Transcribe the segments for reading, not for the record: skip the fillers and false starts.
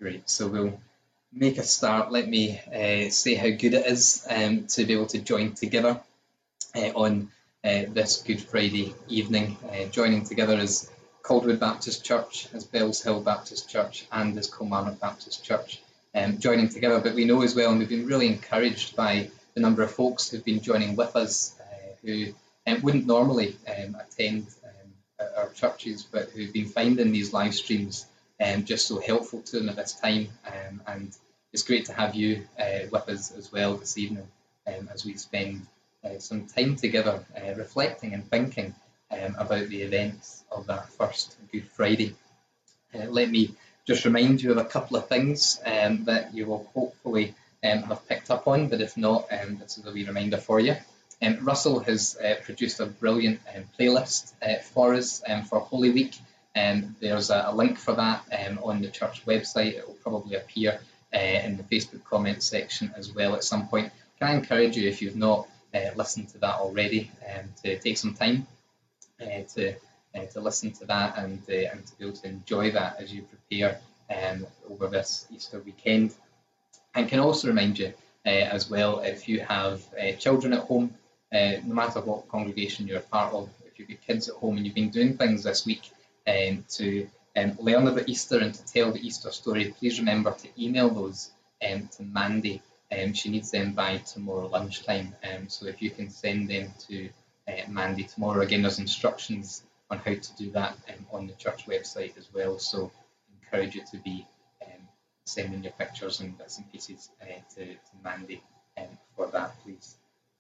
Great. So we'll make a start. Let me say how good it is to be able to join together on this Good Friday evening. Joining together as Calderwood Baptist Church, as Bells Hill Baptist Church, and as Kilmarnock Baptist Church, joining together. But we know as well, and we've been really encouraged by the number of folks who've been joining with us who wouldn't normally attend our churches, but who've been finding these live streams just so helpful to them at this time. And it's great to have you with us as well this evening as we spend some time together reflecting and thinking about the events of that first Good Friday. Let me just remind you of a couple of things that you will hopefully have picked up on, but if not, this is a wee reminder for you. Russell has produced a brilliant playlist for us for Holy Week. There's a link for that on the church website. It will probably appear in the Facebook comment section as well at some point. Can I encourage you, if you've not listened to that already, to take some time to listen to that and to be able to enjoy that as you prepare over this Easter weekend. And can also remind you as well, if you have children at home, no matter what congregation you're a part of, if you've got kids at home and you've been doing things this week to learn about Easter and to tell the Easter story, please remember to email those to Mandy. She needs them by tomorrow lunchtime. So if you can send them to Mandy tomorrow, again, there's instructions on how to do that on the church website as well. So I encourage you to be sending your pictures and bits and pieces to Mandy for that, please.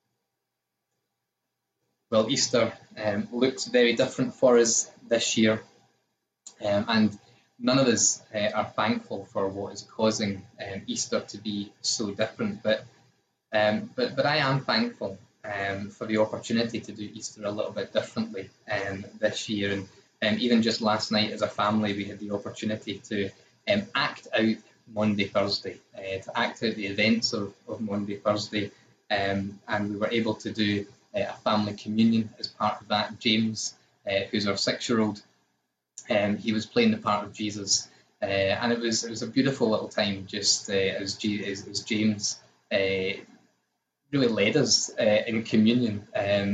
Well, Easter looks very different for us this year, and none of us are thankful for what is causing Easter to be so different. But I am thankful for the opportunity to do Easter a little bit differently this year. And even just last night, as a family, we had the opportunity to act out Maundy Thursday, to act out the events of Maundy Thursday, and we were able to do a family communion as part of that. James, who's our 6-year-old, he was playing the part of Jesus, and it was a beautiful little time, just as James really led us in communion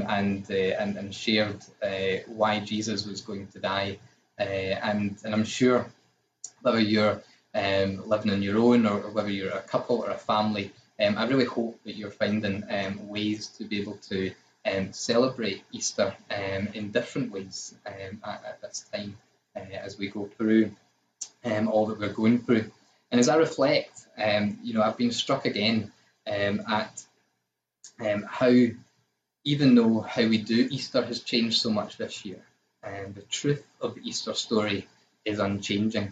and shared why Jesus was going to die, and I'm sure whether you're living on your own or whether you're a couple or a family, I really hope that you're finding ways to be able to celebrate Easter in different ways at this time as we go through all that we're going through. And as I reflect, I've been struck again at how, even though how we do Easter has changed so much this year, the truth of the Easter story is unchanging.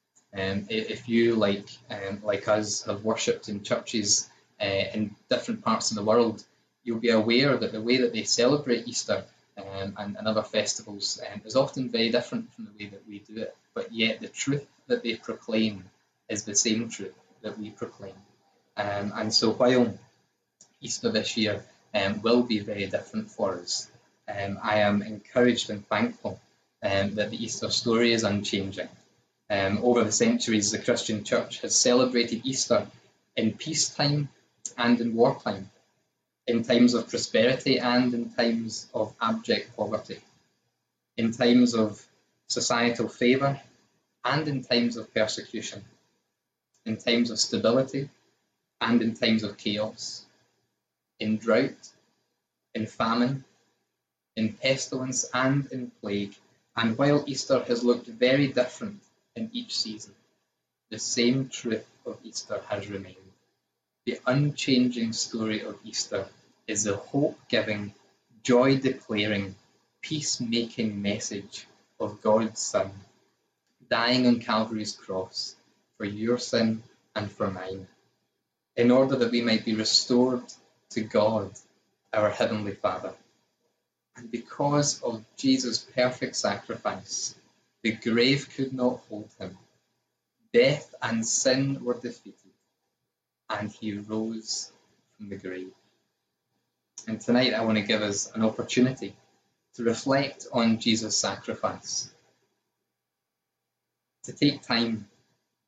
If you, like us, have worshipped in churches in different parts of the world, you'll be aware that the way that they celebrate Easter and other festivals is often very different from the way that we do it. But yet the truth that they proclaim is the same truth that we proclaim. And so while Easter this year will be very different for us, I am encouraged and thankful that the Easter story is unchanging. Over the centuries, the Christian Church has celebrated Easter in peacetime and in wartime, in times of prosperity and in times of abject poverty, in times of societal favour and in times of persecution, in times of stability and in times of chaos, in drought, in famine, in pestilence and in plague. And while Easter has looked very different in each season, the same truth of Easter has remained. The unchanging story of Easter is the hope-giving, joy-declaring, peace-making message of God's Son, dying on Calvary's cross for your sin and for mine, in order that we might be restored to God, our Heavenly Father. And because of Jesus' perfect sacrifice, the grave could not hold him. Death and sin were defeated, and he rose from the grave. And tonight I want to give us an opportunity to reflect on Jesus' sacrifice, to take time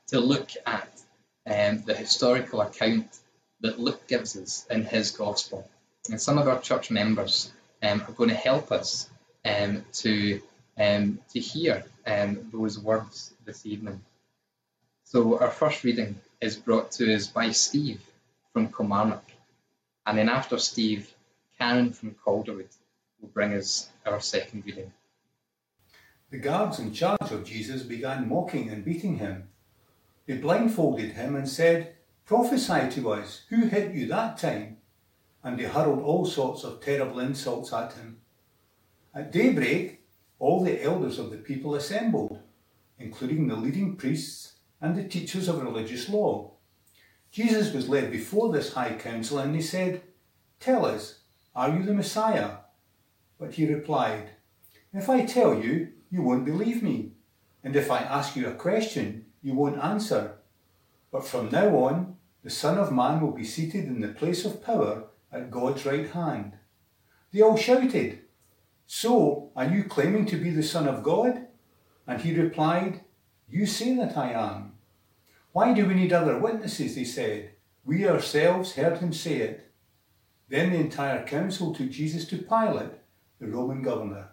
to look at the historical account that Luke gives us in his gospel. And some of our church members are going to help us to hear those words this evening. So our first reading is brought to us by Steve from Kilmarnock. And then after Steve, Karen from Calderwood will bring us our second reading. The guards in charge of Jesus began mocking and beating him. They blindfolded him and said, "Prophesy to us, who hit you that time?" And they hurled all sorts of terrible insults at him. At daybreak, all the elders of the people assembled, including the leading priests and the teachers of religious law. Jesus was led before this high council and they said, "Tell us, are you the Messiah?" But he replied, "If I tell you, you won't believe me. And if I ask you a question, you won't answer. But from now on, the Son of Man will be seated in the place of power at God's right hand." They all shouted, "So, are you claiming to be the Son of God?" And he replied, "You say that I am." "Why do we need other witnesses?" they said. "We ourselves heard him say it." Then the entire council took Jesus to Pilate, the Roman governor.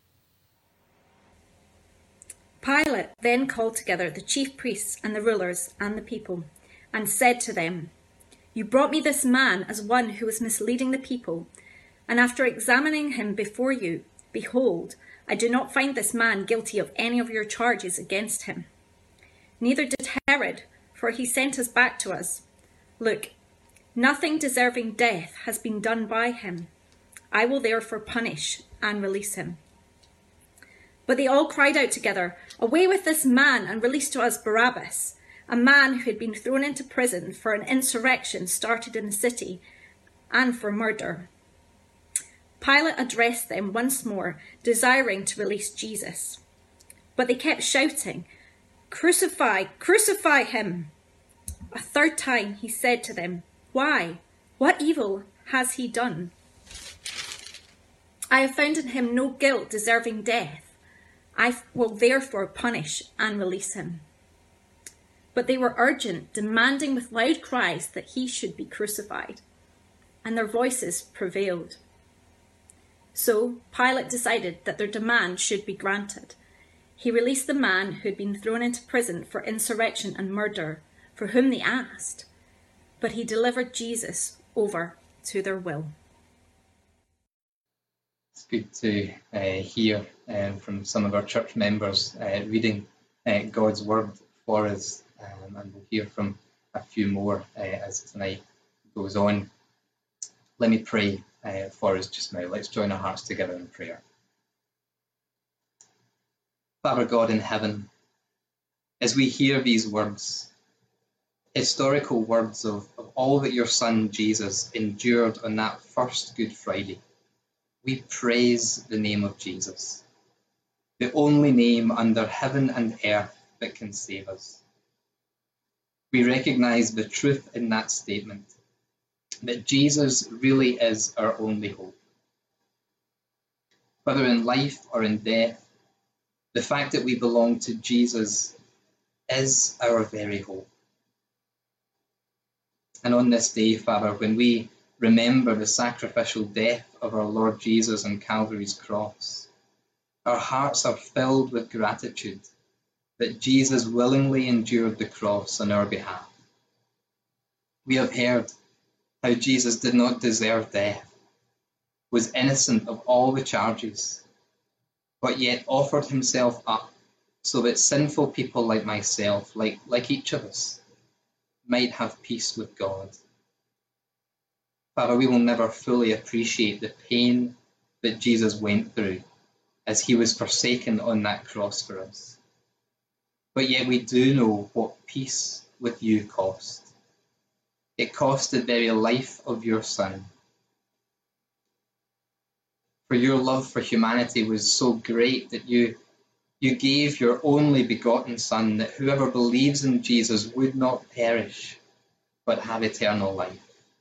Pilate then called together the chief priests and the rulers and the people, and said to them, "You brought me this man as one who was misleading the people, and after examining him before you, behold, I do not find this man guilty of any of your charges against him. Neither did Herod, for he sent us back to us. Look, nothing deserving death has been done by him. I will therefore punish and release him." But they all cried out together, "Away with this man, and release to us Barabbas, a man who had been thrown into prison for an insurrection started in the city, and for murder." Pilate addressed them once more, desiring to release Jesus. But they kept shouting, "Crucify, crucify him!" A third time he said to them, "Why? What evil has he done? I have found in him no guilt deserving death. I will therefore punish and release him." But they were urgent, demanding with loud cries that he should be crucified, and their voices prevailed. So Pilate decided that their demand should be granted. He released the man who had been thrown into prison for insurrection and murder, for whom they asked, but he delivered Jesus over to their will. It's good to hear from some of our church members reading God's word for us, and we'll hear from a few more as tonight goes on. Let me pray for us just now. Let's join our hearts together in prayer. Father God in heaven, as we hear these words, historical words of all that your Son Jesus endured on that first Good Friday, we praise the name of Jesus, the only name under heaven and earth that can save us. We recognise the truth in that statement, that Jesus really is our only hope. Whether in life or in death, the fact that we belong to Jesus is our very hope. And on this day, Father, when we remember the sacrificial death of our Lord Jesus on Calvary's cross, our hearts are filled with gratitude that Jesus willingly endured the cross on our behalf. We have heard how Jesus did not deserve death, was innocent of all the charges, but yet offered himself up so that sinful people like myself, like each of us, might have peace with God. Father, we will never fully appreciate the pain that Jesus went through as he was forsaken on that cross for us. But yet we do know what peace with you cost. It cost the very life of your Son. For your love for humanity was so great that you gave your only begotten Son, that whoever believes in Jesus would not perish, but have eternal life.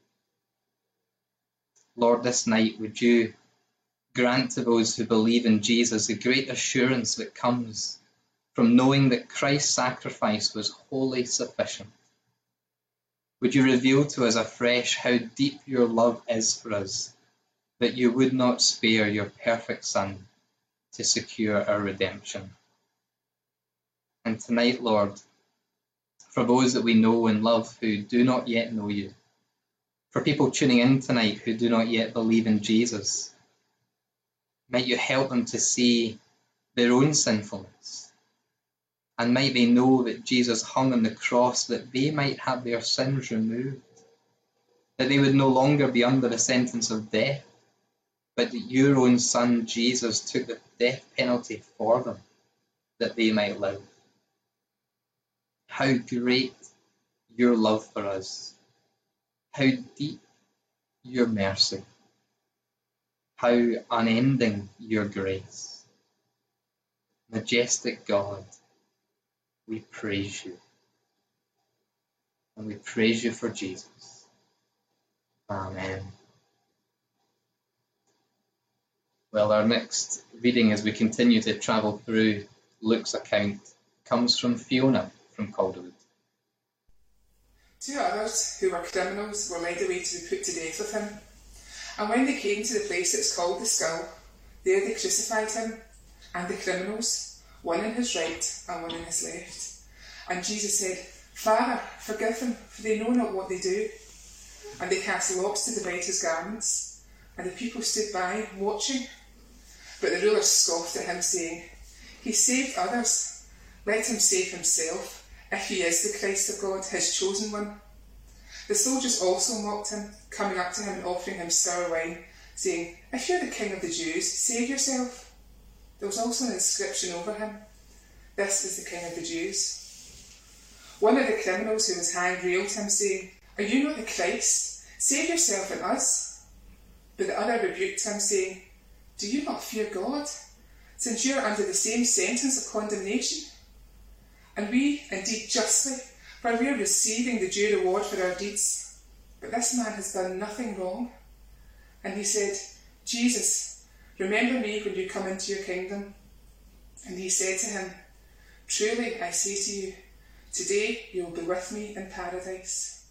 Lord, this night would you grant to those who believe in Jesus the great assurance that comes from knowing that Christ's sacrifice was wholly sufficient? Would you reveal to us afresh how deep your love is for us, that you would not spare your perfect Son to secure our redemption? And tonight, Lord, for those that we know and love who do not yet know you, for people tuning in tonight who do not yet believe in Jesus, might you help them to see their own sinfulness, and might they know that Jesus hung on the cross that they might have their sins removed, that they would no longer be under the sentence of death, but that your own Son Jesus took the death penalty for them, that they might live. How great your love for us, how deep your mercy, how unending your grace. Majestic God, we praise you. And we praise you for Jesus. Amen. Well, our next reading as we continue to travel through Luke's account comes from Fiona from Calderwood. 2 others, who were criminals, were led away to be put to death with him. And when they came to the place that is called the Skull, there they crucified him, and the criminals, one in his right and one in his left. And Jesus said, Father, forgive them, for they know not what they do. And they cast lots to divide his garments, and the people stood by, watching. But the rulers scoffed at him, saying, He saved others, let him save himself, if he is the Christ of God, his chosen one. The soldiers also mocked him, coming up to him and offering him sour wine, saying, If you're the king of the Jews, save yourself. There was also an inscription over him, This is the king of the Jews. One of the criminals who was hanged railed him, saying, Are you not the Christ? Save yourself and us. But the other rebuked him, saying, Do you not fear God, since you are under the same sentence of condemnation? And we, indeed justly, for we are receiving the due reward for our deeds. But this man has done nothing wrong. And he said, Jesus, remember me when you come into your kingdom. And he said to him, Truly I say to you, today you will be with me in paradise.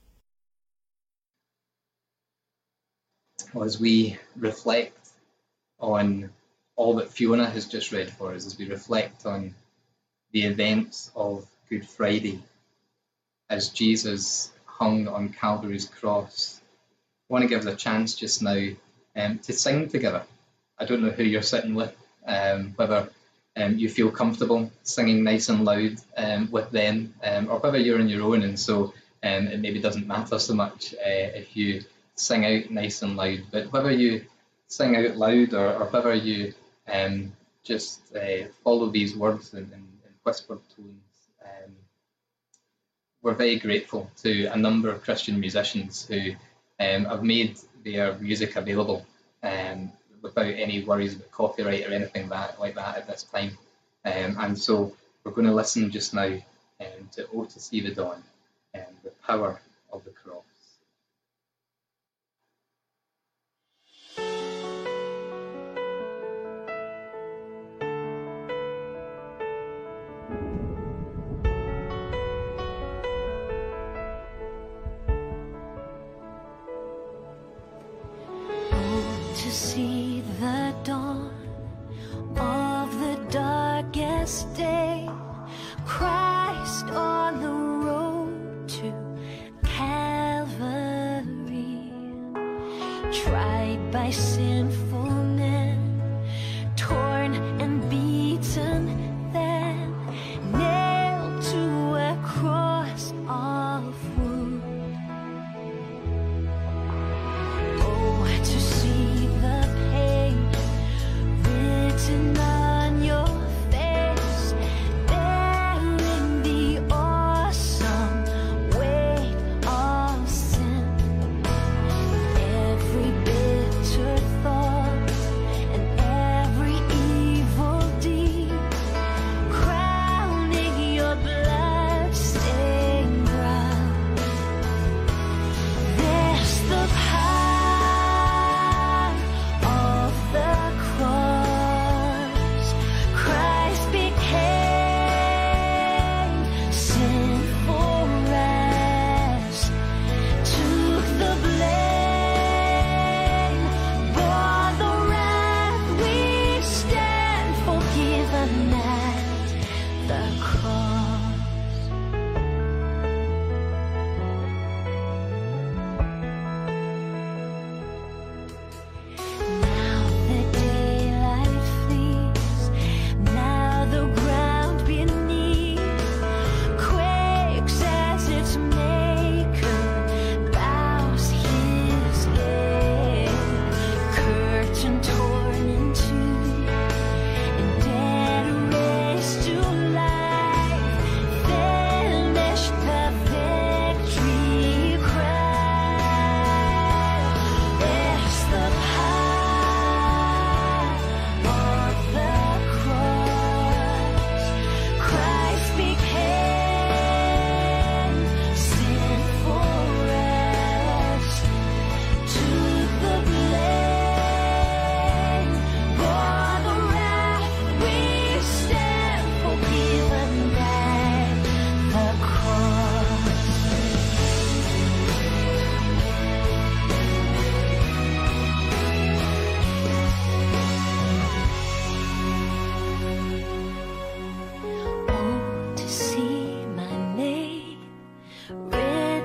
As we reflect on all that Fiona has just read for us, as we reflect on the events of Good Friday, as Jesus hung on Calvary's cross, I want to give us a chance just now to sing together. I don't know who you're sitting with, whether you feel comfortable singing nice and loud with them, or whether you're on your own, and so it maybe doesn't matter so much if you sing out nice and loud. But whether you sing out loud or whether you just follow these words in whispered tones, we're very grateful to a number of Christian musicians who have made their music available without any worries about copyright or anything like that at this time. And so we're going to listen just now to Oh to See the Dawn, the power of the cross. To see the dawn of the darkest day, Christ on the road to Calvary, tried by sinful men, torn and beaten, then nailed to a cross of wood. Oh, to see the pain written on your face, bearing the awesome weight of sin. Every bitter thought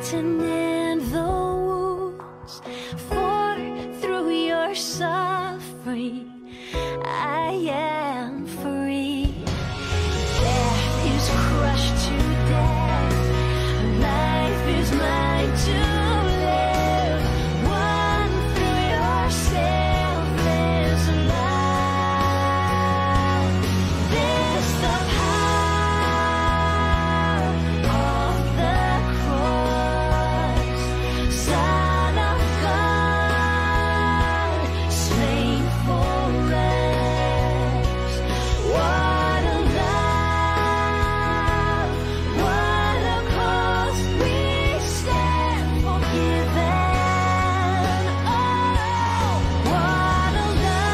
written in the wounds, for through your suffering I am free. Death is crushed to death, life is mine to live. One through your selfless love. This the power of the cross, Son of God, slain for us. What a love, what a cause, we stand forgiven. Oh, what a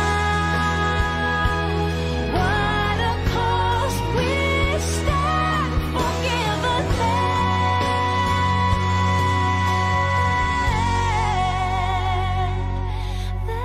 love, what a cause, we stand forgiven. The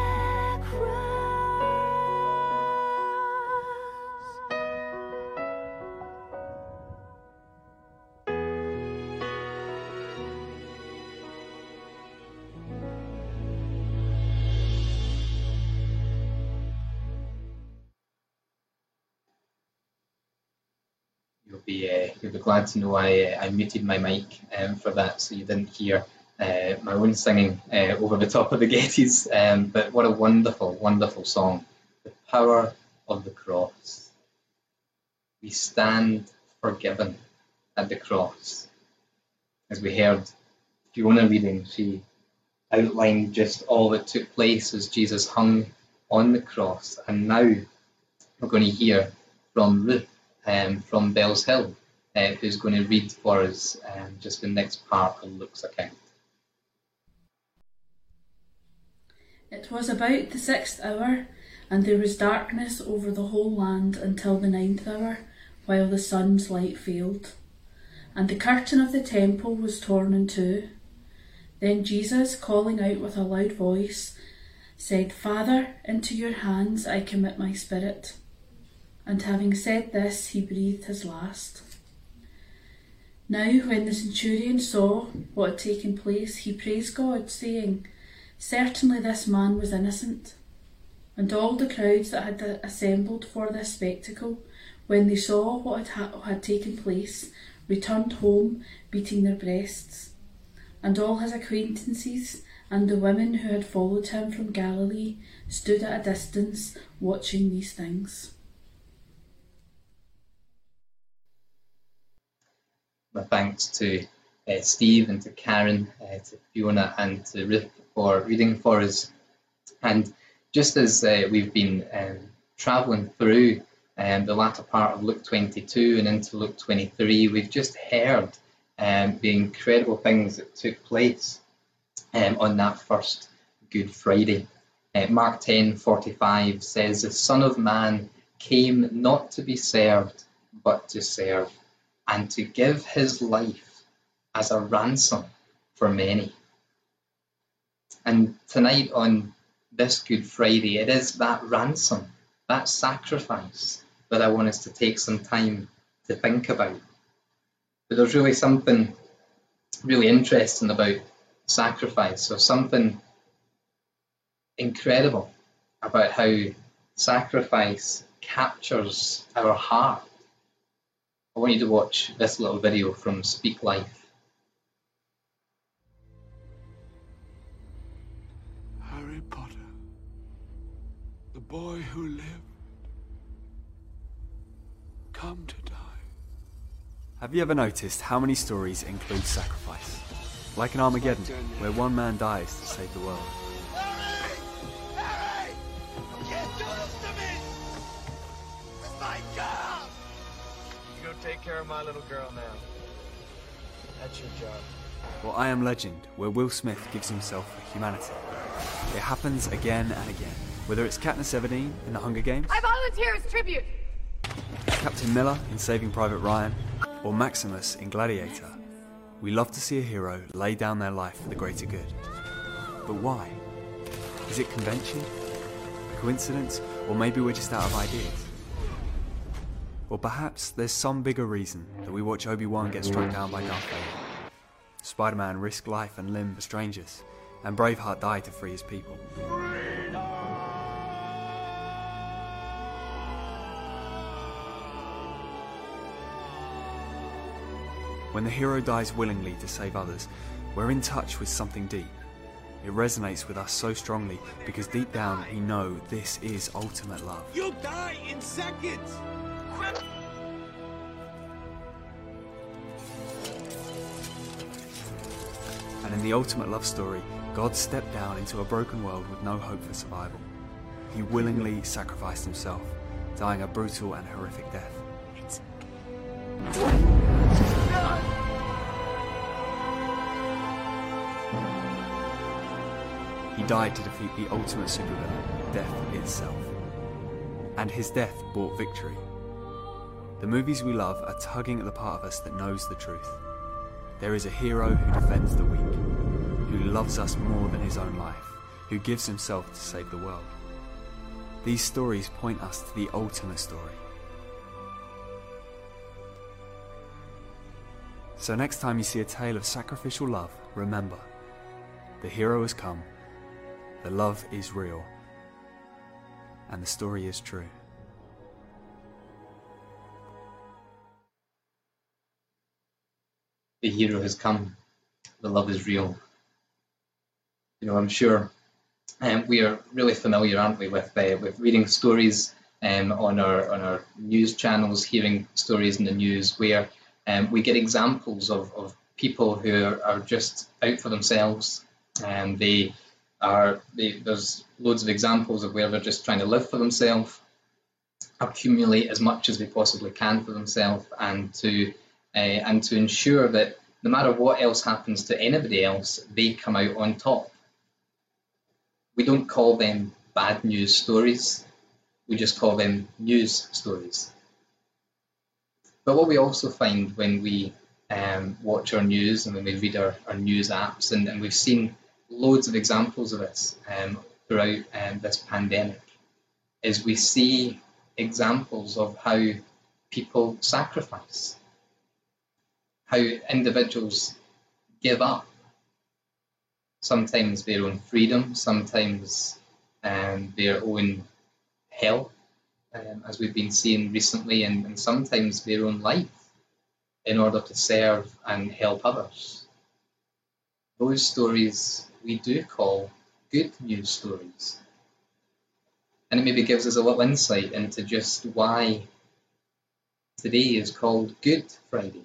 You'll be glad to know I muted my mic for that, so you didn't hear my own singing over the top of the Gettys. But what a wonderful, wonderful song! The power of the cross. We stand forgiven at the cross. As we heard Fiona reading, she outlined just all that took place as Jesus hung on the cross. And now we're going to hear from Ruth from Bells Hill, who's going to read for us just the next part of Luke's account. It was about the 6th hour, and there was darkness over the whole land until the 9th hour, while the sun's light failed. And the curtain of the temple was torn in two. Then Jesus, calling out with a loud voice, said, "Father, into your hands I commit my spirit." And having said this, he breathed his last. Now when the centurion saw what had taken place, he praised God, saying, "Certainly this man was innocent." And all the crowds that had assembled for this spectacle, when they saw what had taken place, returned home, beating their breasts. And all his acquaintances and the women who had followed him from Galilee stood at a distance, watching these things. My thanks to Steve and to Karen, to Fiona and to Ruth for reading for us. And just as we've been travelling through the latter part of Luke 22 and into Luke 23, we've just heard the incredible things that took place on that first Good Friday. Mark 10:45 says, "The Son of Man came not to be served, but to serve, and to give his life as a ransom for many." And tonight on this Good Friday, it is that ransom, that sacrifice that I want us to take some time to think about. But there's really something really interesting about sacrifice, or something incredible about how sacrifice captures our heart. I want you to watch this little video from Speak Life. Harry Potter, the boy who lived, come to die. Have you ever noticed how many stories include sacrifice? Like in Armageddon, where one man dies to save the world. Harry! Harry! You can't do this to me! It's my girl! You go take care of my little girl now. That's your job. Or I Am Legend, where Will Smith gives himself for humanity. It happens again and again. Whether it's Katniss Everdeen in The Hunger Games, I volunteer as tribute! Captain Miller in Saving Private Ryan, or Maximus in Gladiator, we love to see a hero lay down their life for the greater good. But why? Is it convention? Coincidence? Or maybe we're just out of ideas? Or perhaps there's some bigger reason that we watch Obi-Wan get struck down by Darth Vader. Spider-Man risked life and limb for strangers, and Braveheart died to free his people. When the hero dies willingly to save others, we're in touch with something deep. It resonates with us so strongly because deep down we know this is ultimate love. You'll die in seconds! And in the ultimate love story, God stepped down into a broken world with no hope for survival. He willingly sacrificed himself, dying a brutal and horrific death. He died to defeat the ultimate supervillain, death itself. And his death brought victory. The movies we love are tugging at the part of us that knows the truth. There is a hero who defends the weak, who loves us more than his own life, who gives himself to save the world. These stories point us to the ultimate story. So next time you see a tale of sacrificial love, remember, the hero has come, the love is real, and the story is true. The hero has come, the love is real. You know, I'm sure we are really familiar, aren't we, with reading stories on our news channels, hearing stories in the news where we get examples of people who are just out for themselves, and there's loads of examples of where they're just trying to live for themselves, accumulate as much as they possibly can for themselves, and to ensure that no matter what else happens to anybody else, they come out on top. We don't call them bad news stories, we just call them news stories. But what we also find when we watch our news and when we read our news apps, and we've seen loads of examples of this throughout this pandemic, is we see examples of how people sacrifice, how individuals give up, sometimes their own freedom, sometimes their own health, as we've been seeing recently, and sometimes their own life in order to serve and help others. Those stories we do call good news stories. And it maybe gives us a little insight into just why today is called Good Friday.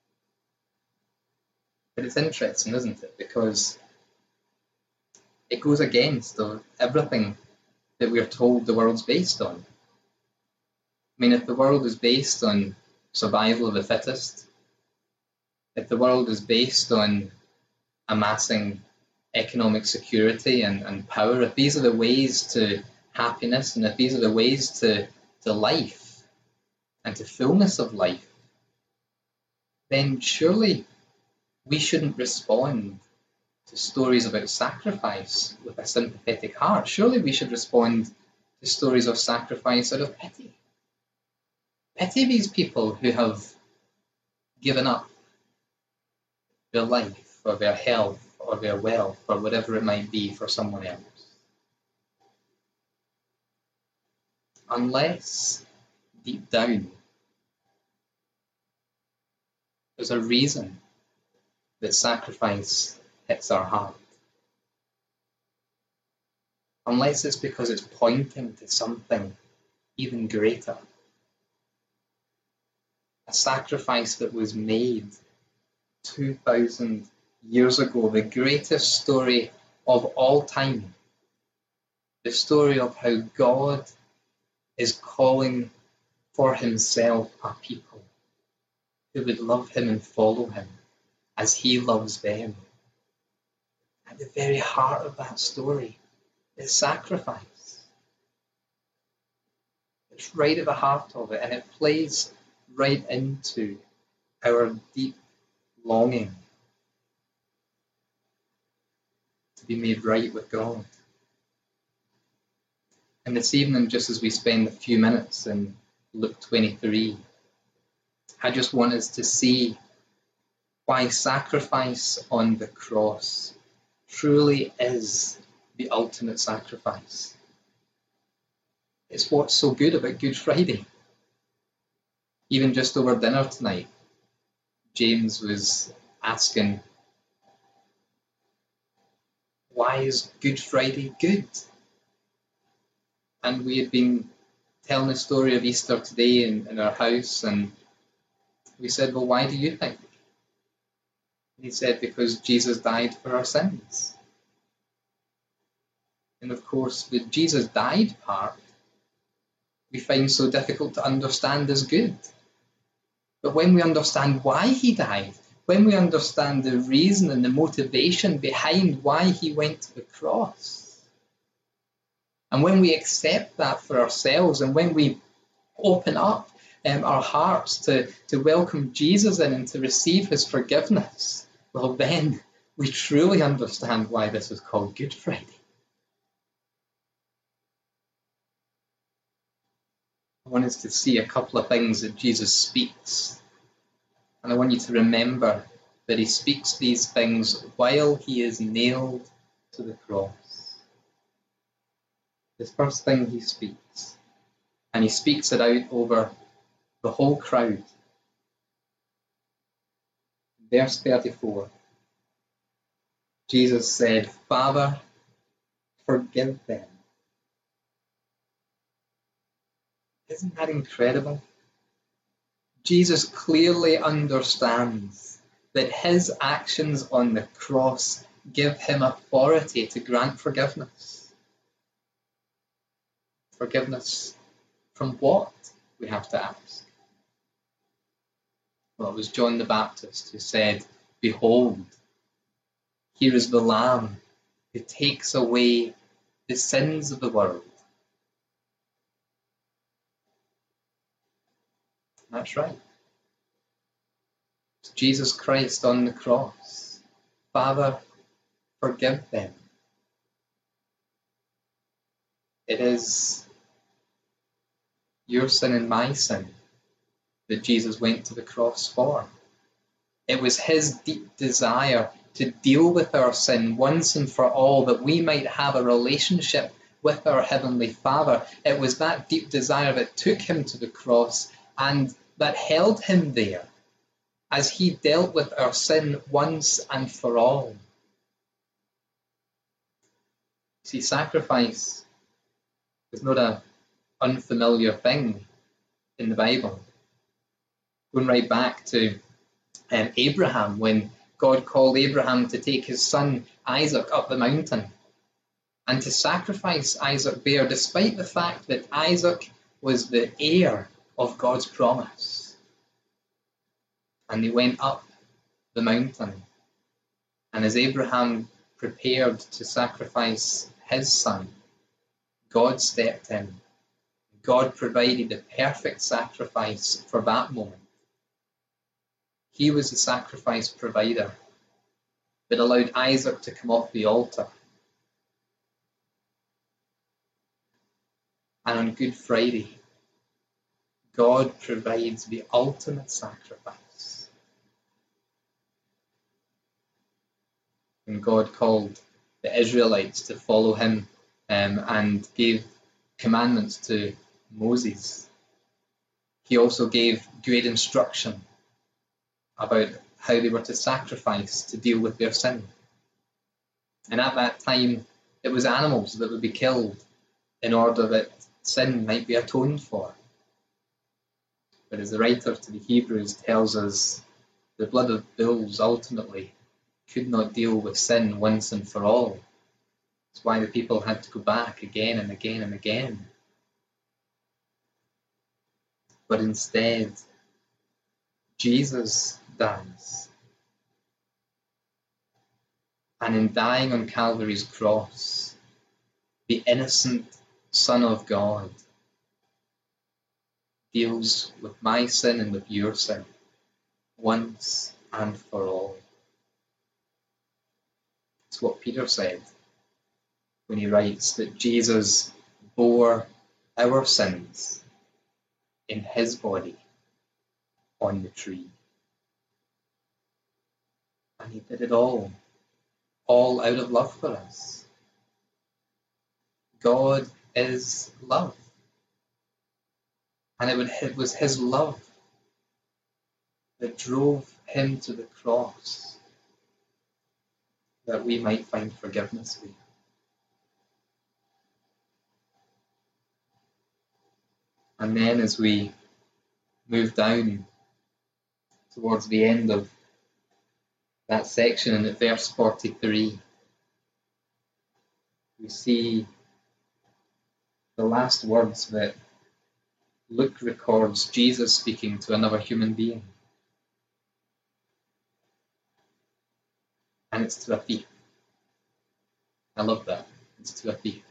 But it's interesting, isn't it? Because it goes against everything that we're told the world's based on. I mean, if the world is based on survival of the fittest, if the world is based on amassing economic security and power, if these are the ways to happiness, and if these are the ways to life and to fullness of life, then surely we shouldn't respond to stories about sacrifice with a sympathetic heart. Surely we should respond to stories of sacrifice out of pity. Pity these people who have given up their life or their health or their wealth or whatever it might be for someone else. Unless deep down there's a reason that sacrifice hits our heart. Unless it's because it's pointing to something even greater. A sacrifice that was made 2,000 years ago, the greatest story of all time. The story of how God is calling for himself a people who would love him and follow him as he loves them. At the very heart of that story is sacrifice. It's right at the heart of it, and it plays right into our deep longing to be made right with God. And this evening, just as we spend a few minutes in Luke 23, I just want us to see why sacrifice on the cross truly is the ultimate sacrifice. It's what's so good about Good Friday. Even just over dinner tonight, James was asking, why is Good Friday good? And we had been telling the story of Easter today in our house, and we said, well, why do you think? And he said, because Jesus died for our sins. And of course, the Jesus died part we find so difficult to understand as good. But when we understand why he died, when we understand the reason and the motivation behind why he went to the cross, and when we accept that for ourselves, and when we open up our hearts to welcome Jesus in and to receive his forgiveness, well then we truly understand why this is called Good Friday. I want us to see a couple of things that Jesus speaks. And I want you to remember that he speaks these things while he is nailed to the cross. The first thing he speaks, and he speaks it out over the whole crowd. Verse 34, Jesus said, Father, forgive them. Isn't that incredible? Jesus clearly understands that his actions on the cross give him authority to grant forgiveness. Forgiveness from what, we have to ask? Well, it was John the Baptist who said, Behold, here is the Lamb who takes away the sins of the world. That's right. It's Jesus Christ on the cross. Father, forgive them. It is your sin and my sin that Jesus went to the cross for. It was his deep desire to deal with our sin once and for all, that we might have a relationship with our Heavenly Father. It was that deep desire that took him to the cross and that held him there as he dealt with our sin once and for all. See, sacrifice is not an unfamiliar thing in the Bible. Going right back to Abraham, when God called Abraham to take his son Isaac up the mountain and to sacrifice Isaac there, despite the fact that Isaac was the heir of God's promise. And they went up the mountain, and as Abraham prepared to sacrifice his son, God stepped in. God provided the perfect sacrifice for that moment. He was the sacrifice provider that allowed Isaac to come off the altar. And on Good Friday, God provides the ultimate sacrifice. When God called the Israelites to follow him and gave commandments to Moses, he also gave great instruction about how they were to sacrifice to deal with their sin. And at that time, it was animals that would be killed in order that sin might be atoned for. But as the writer to the Hebrews tells us, the blood of bulls ultimately could not deal with sin once and for all. That's why the people had to go back again and again and again. But instead, Jesus dies. And in dying on Calvary's cross, the innocent Son of God deals with my sin and with your sin once and for all. It's what Peter said when he writes that Jesus bore our sins in his body on the tree. And he did it all out of love for us. God is love. And it was his love that drove him to the cross that we might find forgiveness there. And then as we move down towards the end of that section in verse 43, we see the last words that Luke records Jesus speaking to another human being. And it's to a thief. I love that. It's to a thief.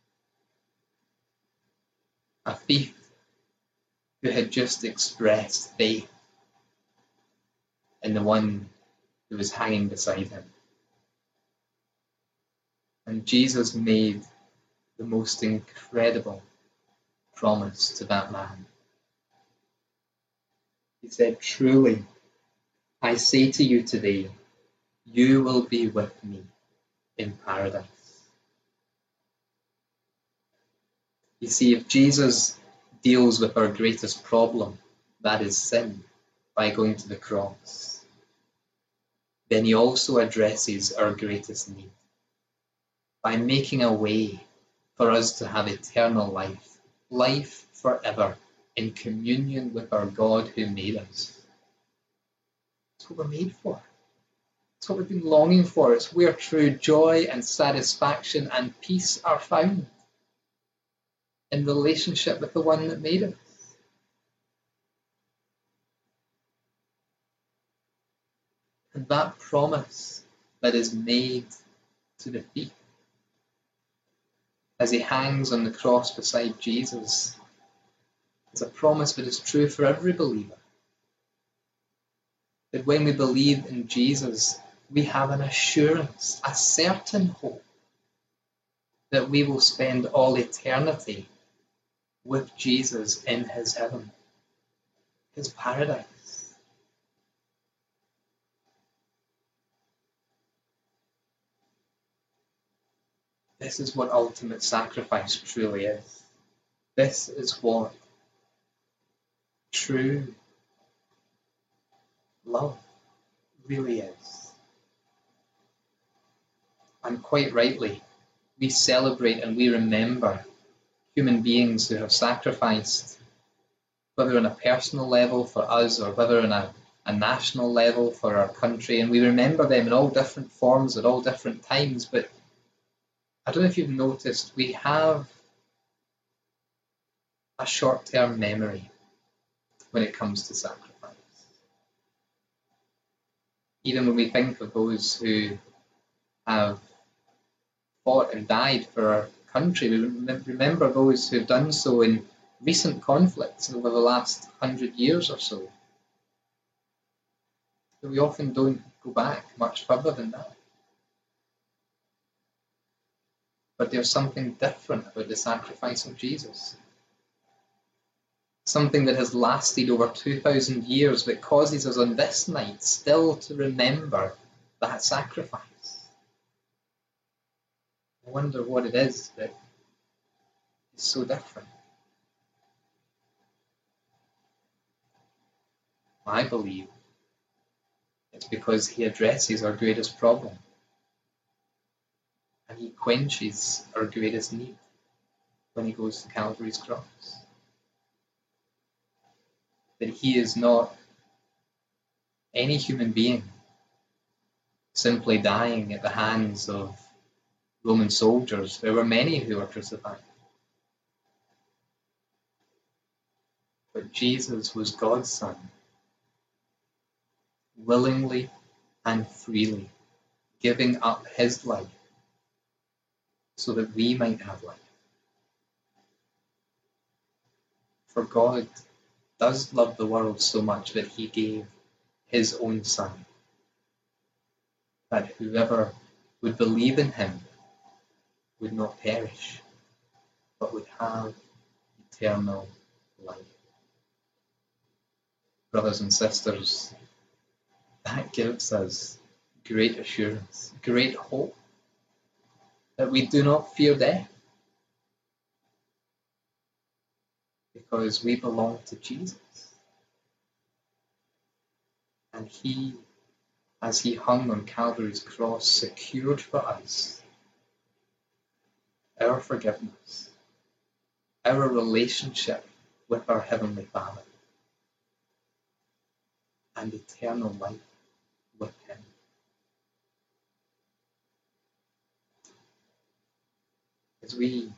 A thief who had just expressed faith in the one who was hanging beside him. And Jesus made the most incredible promise to that man. He said, "Truly, I say to you today, you will be with me in paradise." You see, if Jesus deals with our greatest problem, that is sin, by going to the cross, then he also addresses our greatest need by making a way for us to have eternal life, life forever, in communion with our God who made us. That's what we're made for. It's what we've been longing for. It's where true joy and satisfaction and peace are found, in relationship with the one that made us. And that promise that is made to the thief as he hangs on the cross beside Jesus is a promise that is true for every believer. That when we believe in Jesus, we have an assurance, a certain hope that we will spend all eternity with Jesus in his heaven, his paradise. This is what ultimate sacrifice truly is. This is what true love really is. And quite rightly, we celebrate and we remember human beings who have sacrificed, whether on a personal level for us or whether on a national level for our country, and we remember them in all different forms at all different times. But I don't know if you've noticed, we have a short-term memory when it comes to sacrifice. Even when we think of those who have fought and died for our country, we remember those who have done so in recent conflicts over the last 100 years or so. But we often don't go back much further than that. But there's something different about the sacrifice of Jesus. Something that has lasted over 2,000 years that causes us on this night still to remember that sacrifice. I wonder what it is that is so different. I believe it's because he addresses our greatest problem. And he quenches our greatest need when he goes to Calvary's cross. That he is not any human being simply dying at the hands of Roman soldiers. There were many who were crucified. But Jesus was God's Son, willingly and freely giving up his life so that we might have life. For God does love the world so much that he gave his own Son, that whoever would believe in him would not perish, but would have eternal life. Brothers and sisters, that gives us great assurance, great hope that we do not fear death because we belong to Jesus. And he, as he hung on Calvary's cross, secured for us our forgiveness, our relationship with our Heavenly Father, and eternal life with him. As we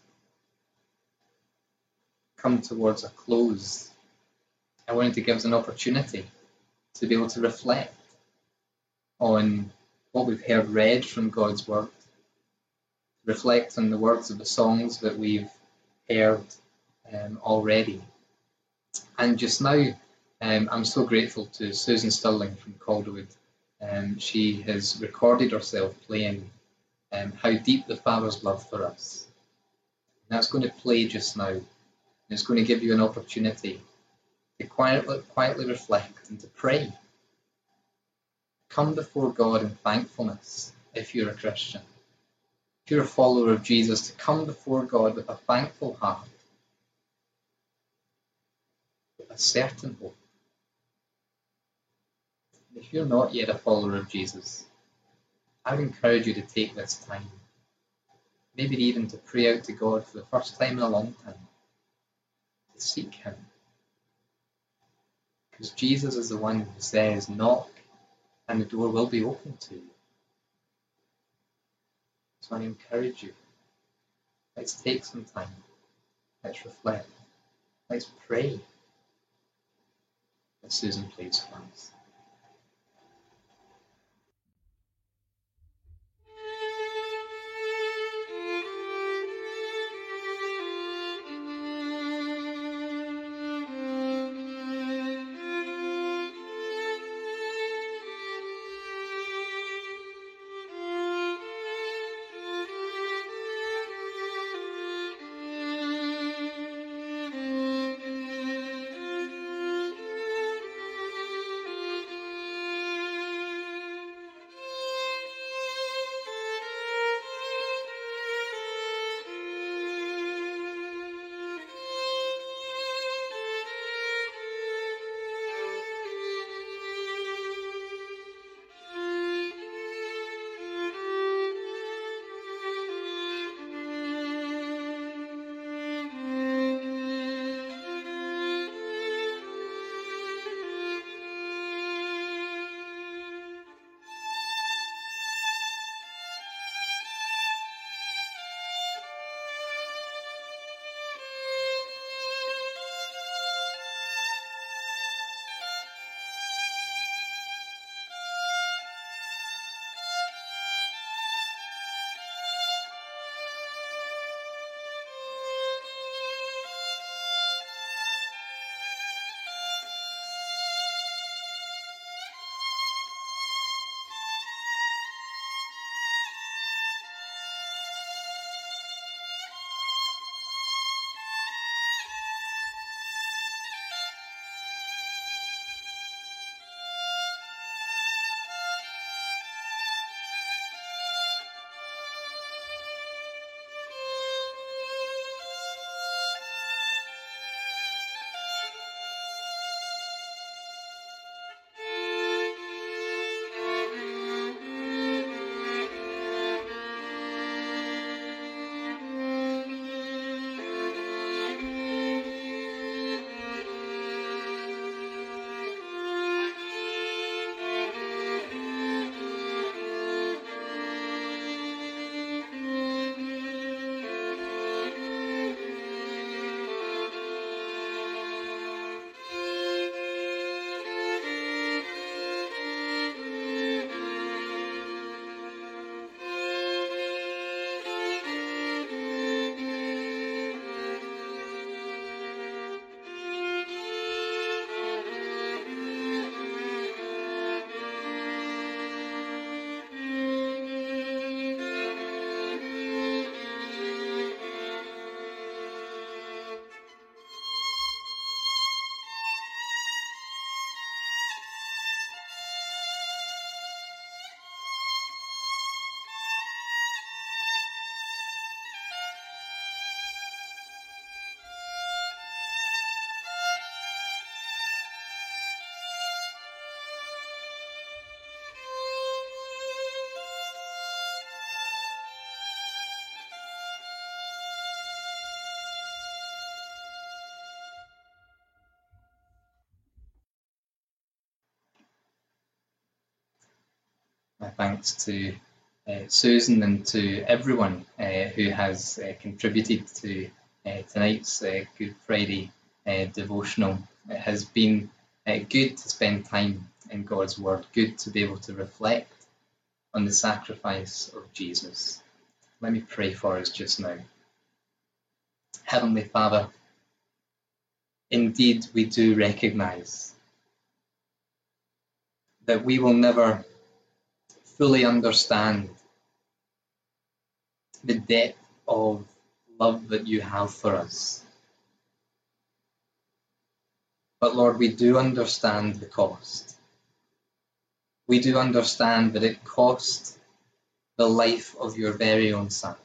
come towards a close, I wanted to give us an opportunity to be able to reflect on what we've heard read from God's Word, reflect on the words of the songs that we've heard already. And just now, I'm so grateful to Susan Stirling from Calderwood. She has recorded herself playing How Deep the Father's Love for Us. And that's going to play just now. And it's going to give you an opportunity to quietly reflect and to pray. Come before God in thankfulness if you're a Christian. If you're a follower of Jesus, to come before God with a thankful heart, with a certain hope. If you're not yet a follower of Jesus, I would encourage you to take this time, maybe even to pray out to God for the first time in a long time, to seek him. Because Jesus is the one who says, knock, and the door will be opened to you. So I encourage you, let's take some time, let's reflect, let's pray. As Susan plays for us. My thanks to Susan and to everyone who has contributed to tonight's Good Friday devotional. It has been good to spend time in God's Word, good to be able to reflect on the sacrifice of Jesus. Let me pray for us just now. Heavenly Father, indeed we do recognise that we will never fully understand the depth of love that you have for us. But Lord, we do understand the cost. We do understand that it cost the life of your very own Son.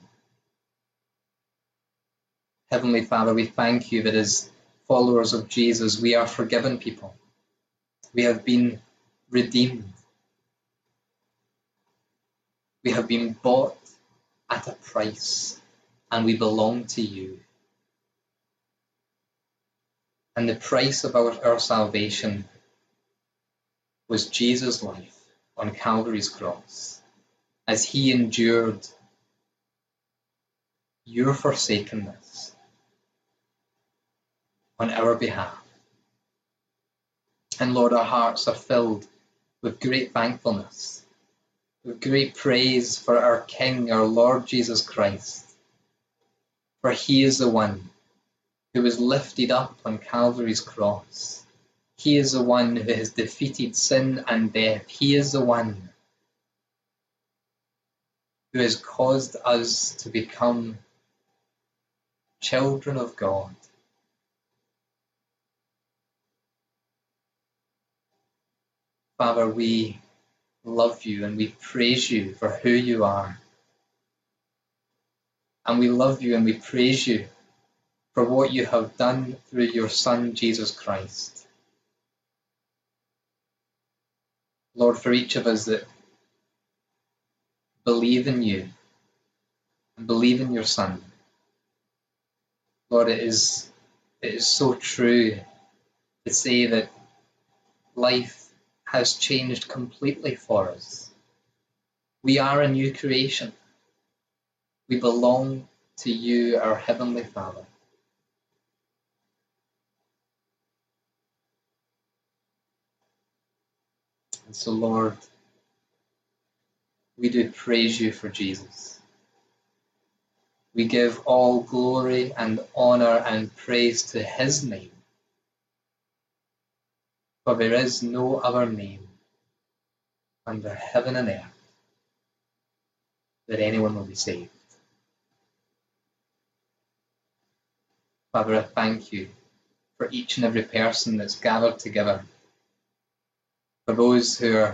Heavenly Father, we thank you that as followers of Jesus, we are forgiven people. We have been redeemed. We have been bought at a price, and we belong to you. And the price of our salvation was Jesus' life on Calvary's cross, as he endured your forsakenness on our behalf. And Lord, our hearts are filled with great thankfulness, with great praise for our King, our Lord Jesus Christ, for he is the one who was lifted up on Calvary's cross. He is the one who has defeated sin and death. He is the one who has caused us to become children of God. Father, we love you and we praise you for who you are. And we love you and we praise you for what you have done through your Son, Jesus Christ. Lord, for each of us that believe in you and believe in your Son, Lord, it is so true to say that life has changed completely for us. We are a new creation. We belong to you, our Heavenly Father. And so, Lord, we do praise you for Jesus. We give all glory and honour and praise to his name. For there is no other name under heaven and earth that anyone will be saved. Father, I thank you for each and every person that's gathered together, for those who are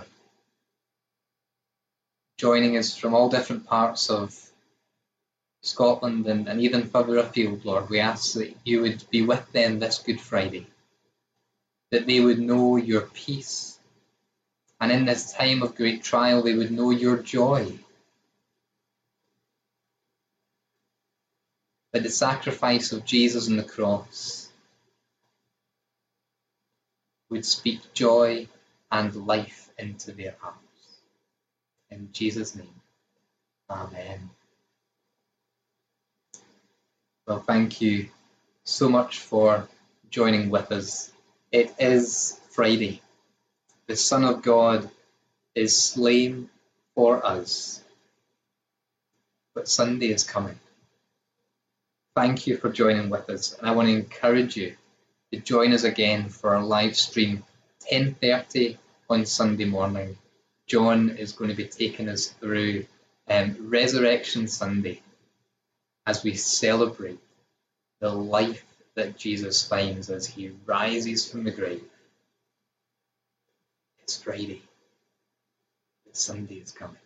joining us from all different parts of Scotland and even further afield, Lord. We ask that you would be with them this Good Friday, that they would know your peace, and in this time of great trial they would know your joy, that the sacrifice of Jesus on the cross would speak joy and life into their hearts. In Jesus' name, amen. Well, thank you so much for joining with us. It is Friday. The Son of God is slain for us. But Sunday is coming. Thank you for joining with us. And I want to encourage you to join us again for our live stream, 10:30 on Sunday morning. John is going to be taking us through Resurrection Sunday as we celebrate the life that Jesus finds as he rises from the grave. It's Friday. Sunday is coming.